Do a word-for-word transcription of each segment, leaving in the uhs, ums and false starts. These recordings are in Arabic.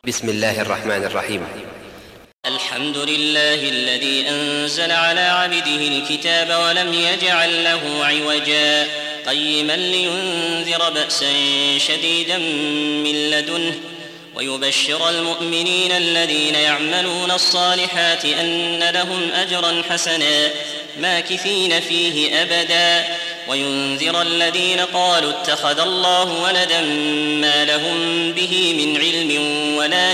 بسم الله الرحمن الرحيم. الحمد لله الذي أنزل على عبده الكتاب ولم يجعل له عوجا قيما لينذر بأسا شديدا من لدنه ويبشر المؤمنين الذين يعملون الصالحات أن لهم أجرا حسنا ماكثين فيه أبدا وينذر الذين قالوا اتخذ الله ولدا ما لهم به من علم ولا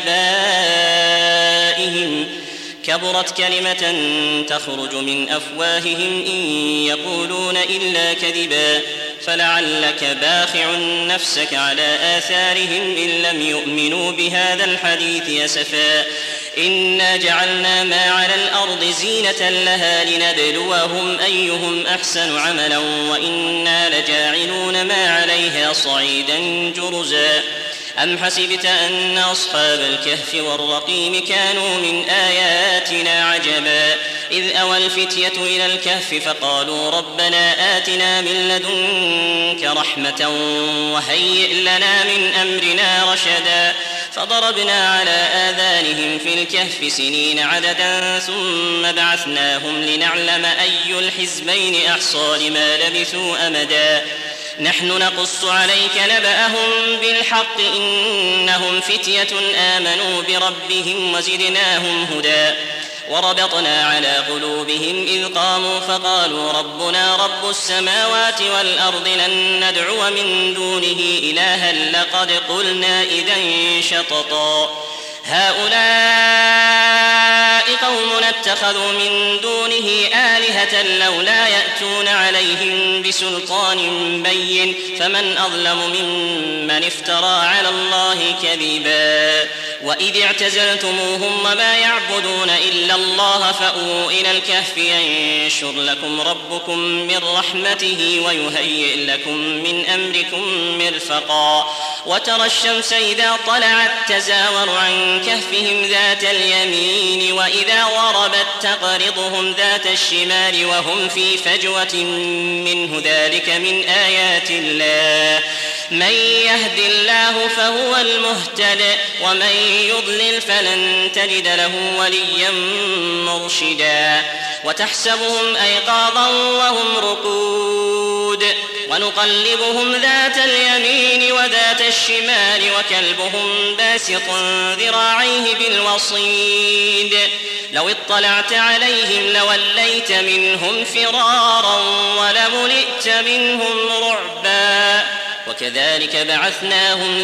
لآبائهم كبرت كلمة تخرج من أفواههم إن يقولون إلا كذبا فلعلك باخع نفسك على آثارهم إن لم يؤمنوا بهذا الحديث أسفا إنا جعلنا ما على الأرض زينة لها لنبلوهم أيهم أحسن عملا وإنا لجاعلون ما عليها صعيدا جرزا أم حسبت أن أصحاب الكهف والرقيم كانوا من آياتنا عجبا إذ أوى الفتية إلى الكهف فقالوا ربنا آتنا من لدنك رحمة وهيئ لنا من أمرنا رشدا فضربنا على آذانهم في الكهف سنين عددا ثم بعثناهم لنعلم أي الحزبين أحصى لما لبثوا أمدا نحن نقص عليك نبأهم بالحق إنهم فتية آمنوا بربهم وزدناهم هدى وربطنا على قلوبهم إذ قاموا فقالوا ربنا رب السماوات والأرض لن ندعو من دونه إلها لقد قلنا إذا شططا هؤلاء قوم اتخذوا من دونه آلهة لولا يأتون عليهم بسلطان بين فمن أظلم ممن افترى على الله كذبا وإذ اعتزلتموهم وما يعبدون إلا الله فأووا إلى الكهف ينشر لكم ربكم من رحمته ويهيئ لكم من أمركم مرفقا وترى الشمس إذا طلعت تزاور عن كهفهم ذات اليمين وإذا غربت تقرضهم ذات الشمال وهم في فجوة منه ذلك من آيات الله من يهد الله فهو المهتد ومن يضلل فلن تجد له وليا مرشدا وتحسبهم أيقاظا وهم رقود ونقلبهم ذات اليمين وذات الشمال وكلبهم باسط ذراعيه بالوصيد لو اطلعت عليهم لوليت منهم فرارا ولملئت منهم رعبا وكذلك بعثناهم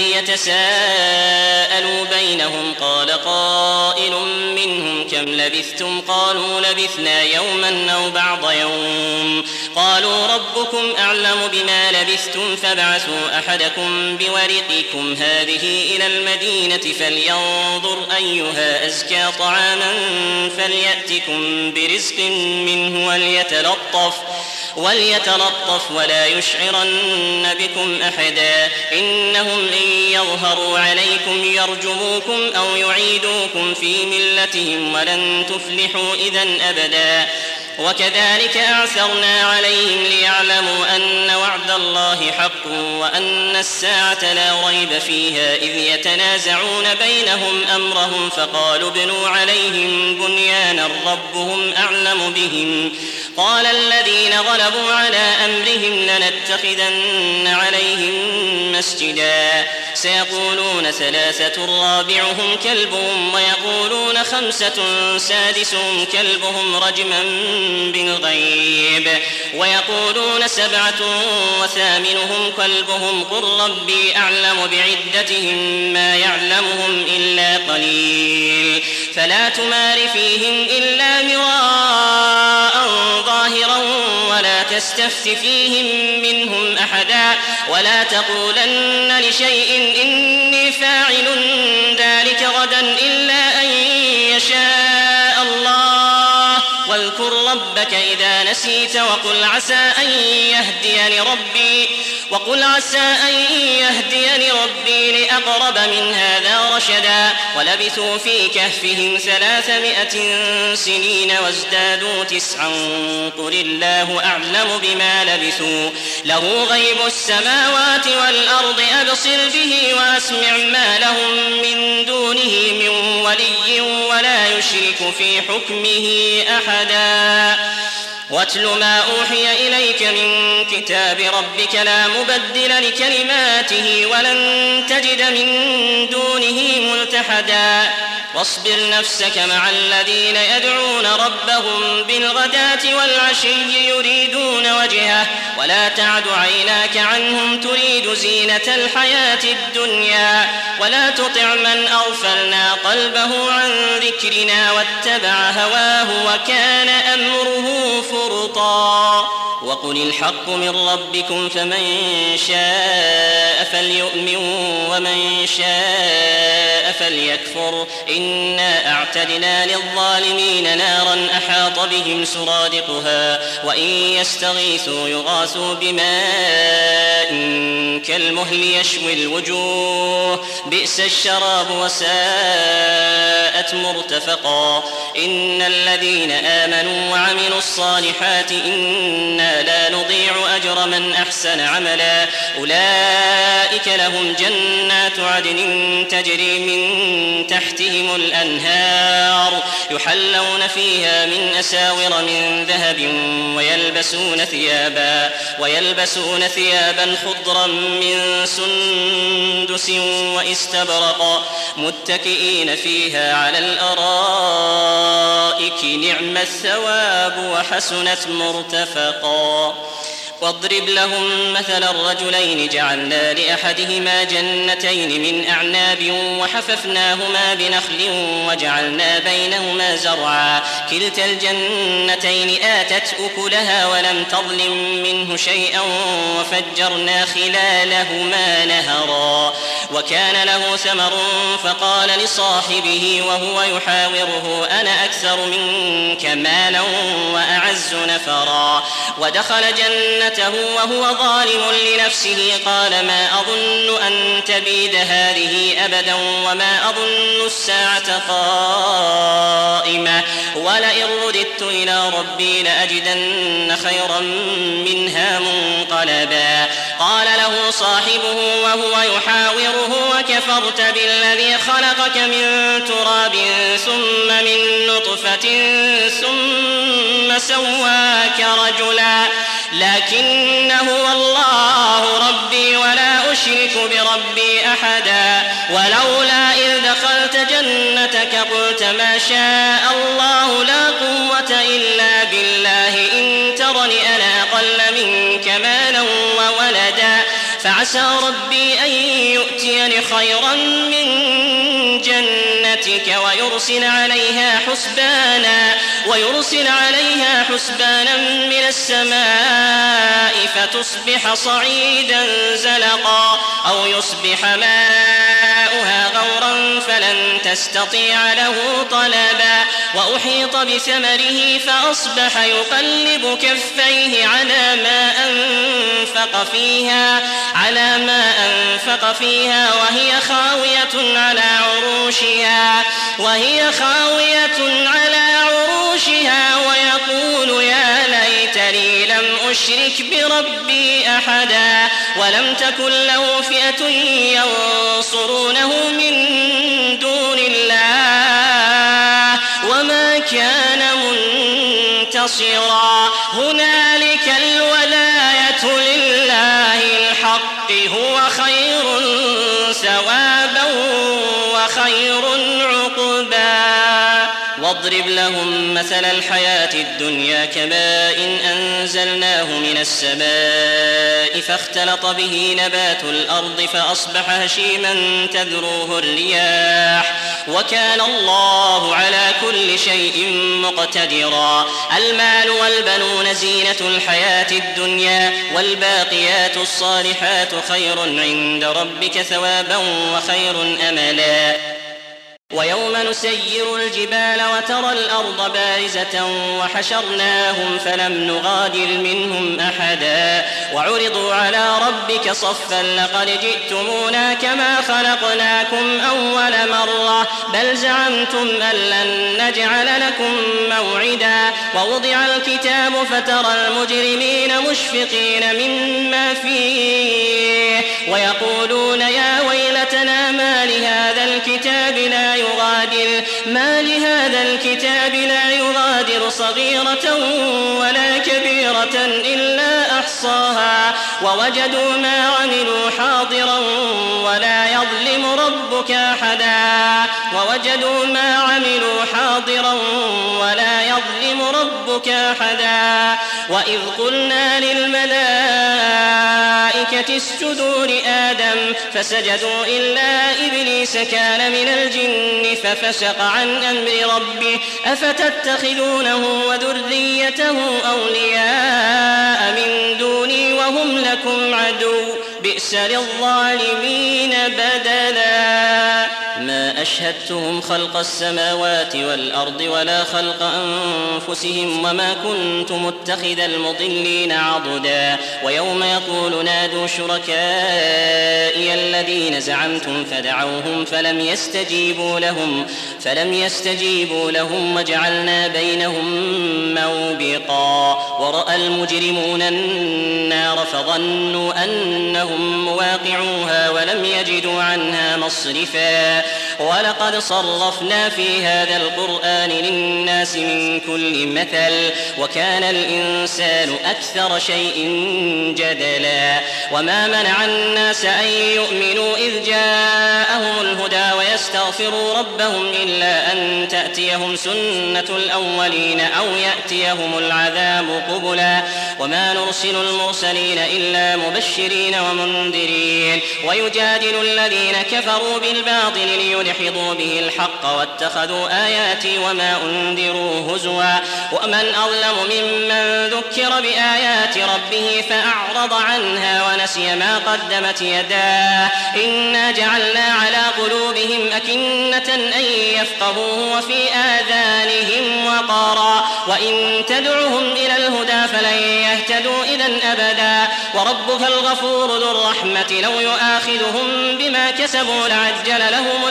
ليتساءلوا بينهم قال قائل منهم كم لبثتم قالوا لبثنا يوما أو بعض يوم قالوا ربكم أعلم بما لبثتم فابعثوا أحدكم بورقكم هذه إلى المدينة فلينظر أيها أزكى طعاما فليأتكم برزق منه وليتلطف وليتلطف ولا يشعرن بكم أحدا إنهم إن يظهروا عليكم يرجموكم أو يعيدوكم في ملتهم ولن تفلحوا إذن أبدا وكذلك أعثرنا عليهم ليعلموا أن وعد الله حق وأن الساعة لا ريب فيها إذ يتنازعون بينهم أمرهم فقالوا ابنوا عليهم بنيانا ربهم أعلم بهم قال الذين غلبوا على أمرهم لنتخذن عليهم مسجدا سيقولون ثلاثة رابعهم كلبهم ويقولون خمسة سادسهم كلبهم رجما بالغيب ويقولون سبعة وثامنهم كلبهم قل ربي أعلم بعدتهم ما يعلمهم إلا قليل فلا تمار فيهم إلا مراء ظاهرا ولا تستفت فيهم منهم أحدا ولا تقولن لشيء إني فاعل ذلك غدا إلا أن يشاء الله واذكر ربك إذا نسيت وقل عسى أن يهديني ربي وقل عسى أن يهديني ربي لأقرب من هذا رشدا ولبثوا في كهفهم ثلاثمائة سنين وازدادوا تسعا قل الله أعلم بما لبثوا له غيب السماوات والأرض أبصر به وأسمع ما لهم من دون نشرك في حكمه أحدا واتل ما أوحي إليك من كتاب ربك لا مبدل لكلماته ولن تجد من دونه ملتحدا واصبر نفسك مع الذين يدعون ربهم بالغداة والعشي يريدون وجهه ولا تعد عيناك عنهم تريد زينة الحياة الدنيا ولا تطع من أغفلنا قلبه عن ذكرنا واتبع هواه وكان أمره فرطا وقل الحق من ربكم فمن شاء فليؤمن ومن شاء فليكفر إنا أعتدنا للظالمين نارا أحاط بهم سرادقها وإن يستغيثوا يغاثوا بماء كالمهل يشوي الوجوه بئس الشراب وساءت مرتفقا إن الذين آمنوا وعملوا الصالحات إنا لا نضيع أجر من أحسن عملا أولئك لهم جنات عدن تجري من تحتهم الأنهار يحلون فيها من أساور من ذهب ويلبسون ثيابا ويلبسون ثيابا خضرا من سندس واستبرق متكئين فيها على الأرائك نعم الثواب وحسنت مرتفقا واضرب لهم مثل الرجلين جعلنا لأحدهما جنتين من أعناب وحففناهما بنخل وجعلنا بينهما زرعا كلتا الجنتين آتت أكلها ولم تظلم منه شيئا وفجرنا خلالهما نهرا وكان له ثمر فقال لصاحبه وهو يحاوره أنا أكثر منك مالا وأعز نفرا ودخل جنته وهو ظالم لنفسه قال ما أظن أن تبيد هذه أبدا وما أظن الساعة قائمة ولئن رددت إلى ربي لأجدن خيرا منها منقلبا قال له صاحبه وهو يحاوره وكفرت بالذي خلقك من تراب ثم من نطفة ثم سواك رجلا لكن هو الله ربي ولا أشرك بربي أحدا ولولا إذ دخلت جنتك قلت ما شاء الله لا قوة إلا بالله إن ترني أنا أقل منك مالا وولدا فعسى ربي أن يؤتيني خيرا من جنتك ويرسل عليها حسبانا ويرسل عليها حسبانا من السماء فتصبح صعيدا زلقا أو يصبح ماؤها غورا فلن تستطيع له طلبا وأحيط بثمره فأصبح يقلب كفيه على ما أنفق فيها على ما أنفق فيها وهي خاوية على عروشها وهي خاوية على عروشها ويقول يا ليتني لم أشرك بربي أحدا ولم تكن له فئة ينصرونه من دون الله وما كان منتصرا هنالك الولاية لله الحق هو خير ثوابا وخير عقبا واضرب لهم مثل الحياة الدنيا كماء أنزلناه من السماء فاختلط به نبات الأرض فأصبح هشيما تذروه الرياح وكان الله على كل شيء مقتدرا المال والبنون زينة الحياة الدنيا والباقيات الصالحات خير عند ربك ثوابا وخير أملا ويوم نسير الجبال وترى الأرض بارزة وحشرناهم فلم نغادر منهم أحدا وعرضوا على ربك صفا لقد جئتمونا كما خلقناكم أول مرة بل زعمتم أن لن نجعل لكم موعدا ووضع الكتاب فترى المجرمين مشفقين مما فيه ويقولون يا ويلتنا ما لهذا الكتاب لا يغادر ما لهذا الكتاب لا يغادر صغيرة ولا كبيرة إلا أحصاها ووجدوا ما عملوا حاضرا ولا يظلم ربك أحدا ووجدوا ما عملوا حاضرا ولا يظلم ربك أحدا وإذ قلنا للملائكة اسجدوا لآدم فسجدوا إلا إبليس كان من الجن ففسق عن أمر ربه أفتتخذونه وذريته أولياء من دوني وهم لكم عدو بئس للظالمين بدلا ما أشهدتهم خلق السماوات والأرض ولا خلق أنفسهم وما كنت متخذ المضلين عضدا ويوم يقول نادوا شركائي الذين زعمتم فدعوهم فلم يستجيبوا لهم فلم يستجيبوا لهم وجعلنا بينهم موبقا ورأى المجرمون النار فظنوا أنهم مواقعوها ولم يجدوا عنها مصرفا ولقد صرفنا في هذا القرآن للناس من كل مثل وكان الإنسان أكثر شيء جدلا وما منع الناس أن يؤمنوا إذ جاءهم الهدى ويستغفروا ربهم إلا أن تأتيهم سنة الأولين أو يأتيهم العذاب قبلا وما نرسل المرسلين إلا مبشرين ومنذرين ويجادل الذين كفروا بالباطل ليدحضوا به الحق واتخذوا آياتي وما أنذروا هزوا ومن أظلم ممن ذكر بآيات ربه فأعرض عنها ونسي ما قدمت يداه إنا جعلنا على قلوبهم أكنة أن يفقهوه وفي آذانهم وقرا وإن تدعهم إلى الهدى فلن يهتدوا إذن أبدا وربك الغفور ذو الرحمة لو يؤاخذهم بما كسبوا لعجل لهم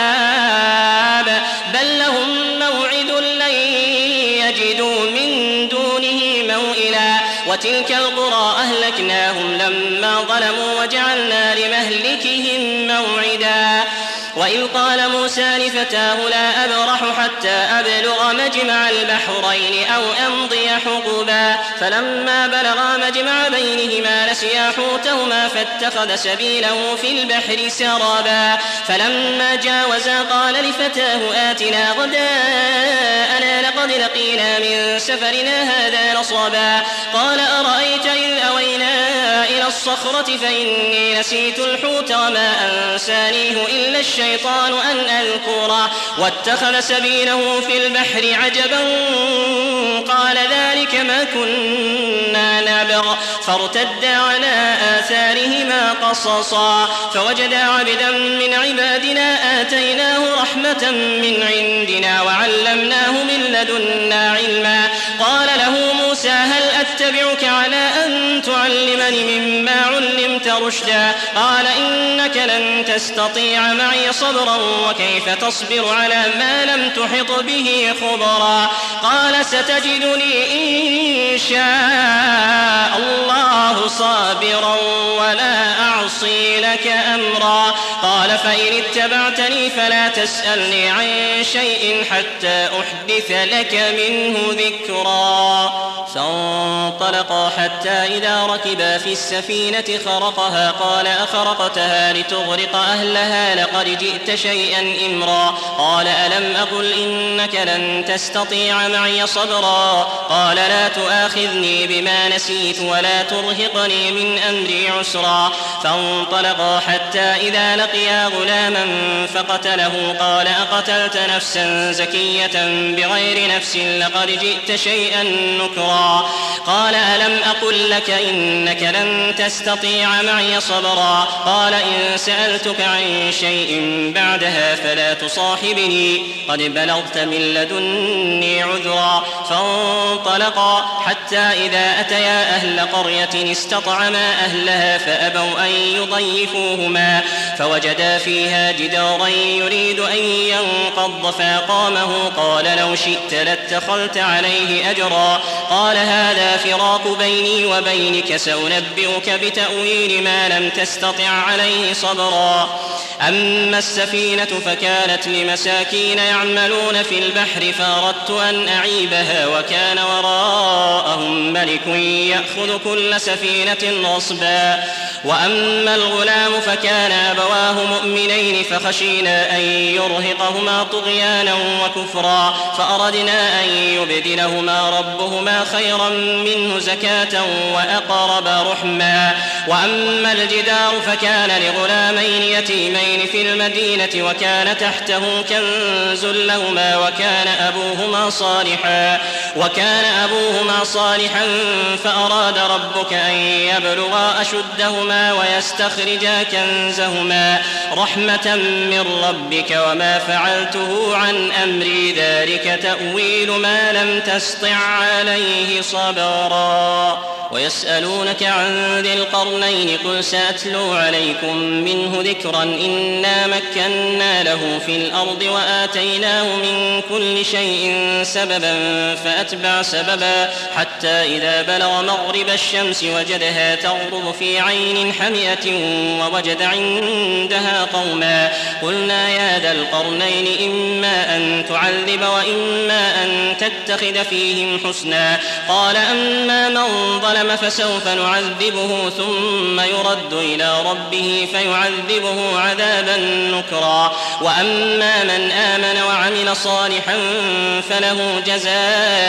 العذاب بل لهم موعد لن يجدوا من دونه موئلا وتلك القرى أهلكناهم لما ظلموا وجعلنا لمهلكهم موعدا وإذ قال موسى لفتاه لا أبرح حتى أبلغ مجمع البحرين أو أمضي حقبا فلما بلغا مجمع بينهما نسيا حوتهما فاتخذ سبيله في البحر سرابا فلما جاوزا قال لفتاه آتنا غداءنا لقد لقينا من سفرنا هذا نصبا قال أرأيت إذ أوينا إلى الصخرة فإني نسيت الحوت وما أنسانيه إلا الشيطان أن أذكره واتخذ سبيله في البحر عجبا قال ذلك ما كنا نبغ فارتدا على آثارهما قصصا فوجدا عبدا من عبادنا آتيناه رحمة من عندنا وعلمناه من لدنا علما قال له موسى هل أتبعك على أن تعلمني مما علمت رشدا قال إنك لن تستطيع معي صبرا وكيف تصبر على ما لم تحط به خبرا قال ستجدني إن شاء الله صابرا ولا أعصي لك أمرا قال فإن اتبعتني فلا تسألني عن شيء حتى أحدث لك منه ذكرا فانطلقا حتى إذا ركبا في السفينة خرقها قال أخرقتها لتغرق أهلها لقد جئت شيئا إمرا قال ألم أقل إنك لن تستطيع معي صبرا قال لا تؤاخذني بما نسيت ولا ترهقني من أمري عسرا فانطلقا حتى إذا لقيا غلاما فقتله قال أقتلت نفسا زكية بغير نفس لقد جئت شيئا نكرا قال ألم أقل لك إنك لن تستطيع معي صبرا قال إن سألتك عن شيء بعدها فلا تصاحبني قد بلغت من لدني عذرا فانطلقا حتى إذا أتيا أهل قرية استطعما أهلها فأبوا أن يضيفوهما فوجدا فيها جدارا يريد أن ينقض فأقامه قال لو شئت لاتخذت عليه أجرا قال هذا فراق بيني وبينك سأنبئك بتأويل ما لم تستطع عليه صبرا أما السفينة فكانت لمساكين يعملون في البحر فأردت أن أعيبها وكان وراءهم ملك يأخذ كل سفينة غصبا. وأما الغلام فكان أبواه مؤمنين فخشينا أن يرهقهما طغيانا وكفرا فأردنا أن يبدلهما ربهما خيرا منه زكاة وأقرب رحما. وأما الجدار فكان لغلامين يتيمين في المدينة وكان تحته كنز لهما وكان أبوهما صالحا وكان أبوهما صالحا فأراد ربك أن يبلغا أشدهما ويستخرجا كنزهما رحمة من ربك وما فعلته عن أمري ذلك تأويل ما لم تسطع عليه صبرا. ويسألونك عن ذي القرنين قل سأتلو عليكم منه ذكرا إنا مكنا له في الأرض وآتيناه من كل شيء سببا فأتبع سببا حتى إذا بلغ مغرب الشمس وجدها تغرب في عين حمئة ووجد عندها قوما قلنا يا ذا القرنين إما أن تعذب وإما أن تتخذ فيهم حسنا قال أما من ظلم فسوف نعذبه ثم يرد إلى ربه فيعذبه عذابا نكرا وأما من آمن وعمل صالحا فله جزاء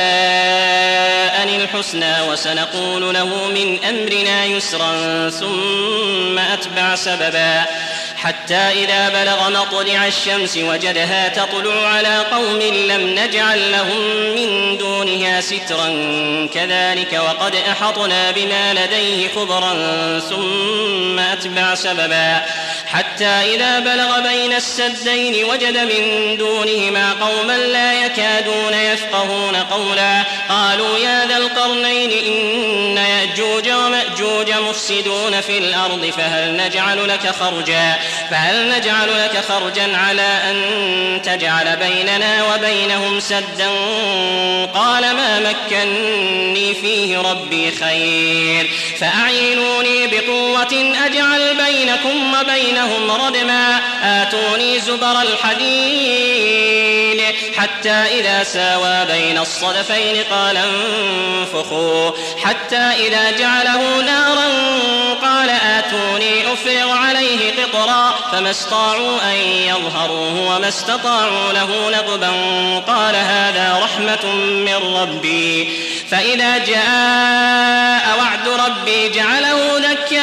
الحسنى وسنقول له من أمرنا يسرا ثم أتبع سببا حتى إذا بلغ مطلع الشمس وجدها تطلع على قوم لم نجعل لهم من دونها سترا كذلك وقد أحطنا بما لديه خبرا ثم أتبع سببا حتى إذا بلغ بين السدين وجد من دونهما قوما لا يكادون يفقهون قولا قالوا يا ذا القرنين إن يأجوج ومأجوج مفسدون في الأرض فهل نجعل لك خرجا فهل نجعل لك خرجا على أن تجعل بيننا وبينهم سدا قال ما مكني فيه ربي خير فأعينوني بقوة أجعل بينكم وبينهم ردما آتوني زبر الحديد حتى إذا ساوى بين الصدفين قال انفخوا حتى إذا جعله نارا قال آتوني أفرغ عليه قطرا فما استطاعوا أن يظهروه وما استطاعوا له نقبا قال هذا رحمة من ربي فإذا جاء وعد ربي جعله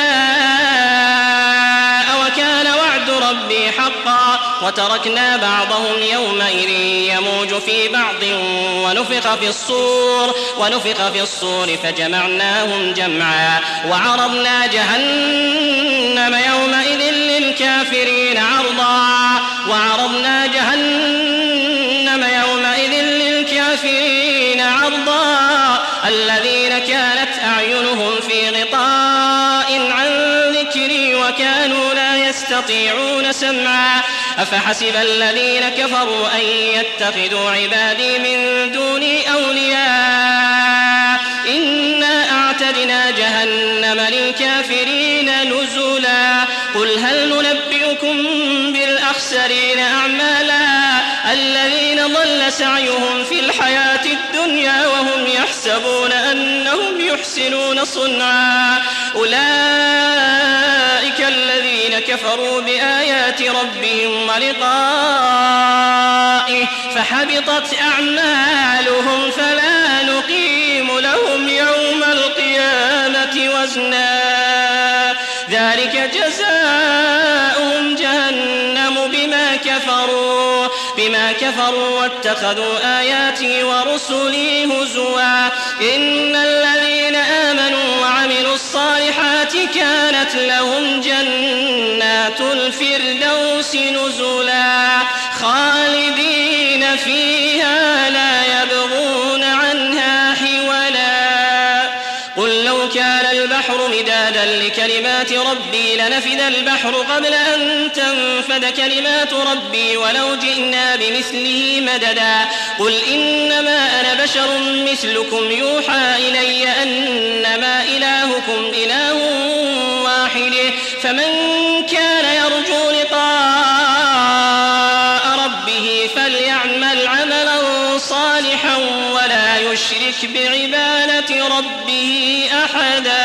دكاء وكان وعد ربي حقا وتركنا بعضهم يومئذ يموج في بعض ونفخ في الصور ونفخ في الصور فجمعناهم جمعا وعرضنا جهنم يومئذ للكافرين عرضا وعرضنا جهنم يومئذ للكافرين عرضا الذين كانت أعينهم في غطاء عن ذكري وكانوا لا يستطيعون سمعا أفحسب الذين كفروا أن يتخذوا عبادي من دوني أولياء إنا أعتدنا جهنم للكافرين نزلا قل هل ننبئكم بالأخسرين أعمالا الذين ضل سعيهم في الحياة الدنيا وهم يحسبون أنهم يحسنون صنعا أولئك الذين كفروا بآيات ربهم ولقائه فحبطت أعمالهم فلا نقيم لهم يوم القيامة وزنا ذلك جزاؤهم جهنم بما كفروا بما كفروا واتخذوا آياتي ورسلي هزوا إن الذين آمنوا وعملوا الصالحات كانت لهم جنات الفردوس نزلا خالدين فيها لا يبغون عنها حولا قل لو كان البحر مدادا لكلمات ربي لنفد البحر قبل أن تنفد كلمات ربي ولو جئنا بمثله مددا قل إنما أنا بشر مثلكم يوحى إلي أنما إلهكم إله واحد فمن كان يرجو لقاء فليعمل عملا صالحا ولا يشرك بعبادة ربه أحدا.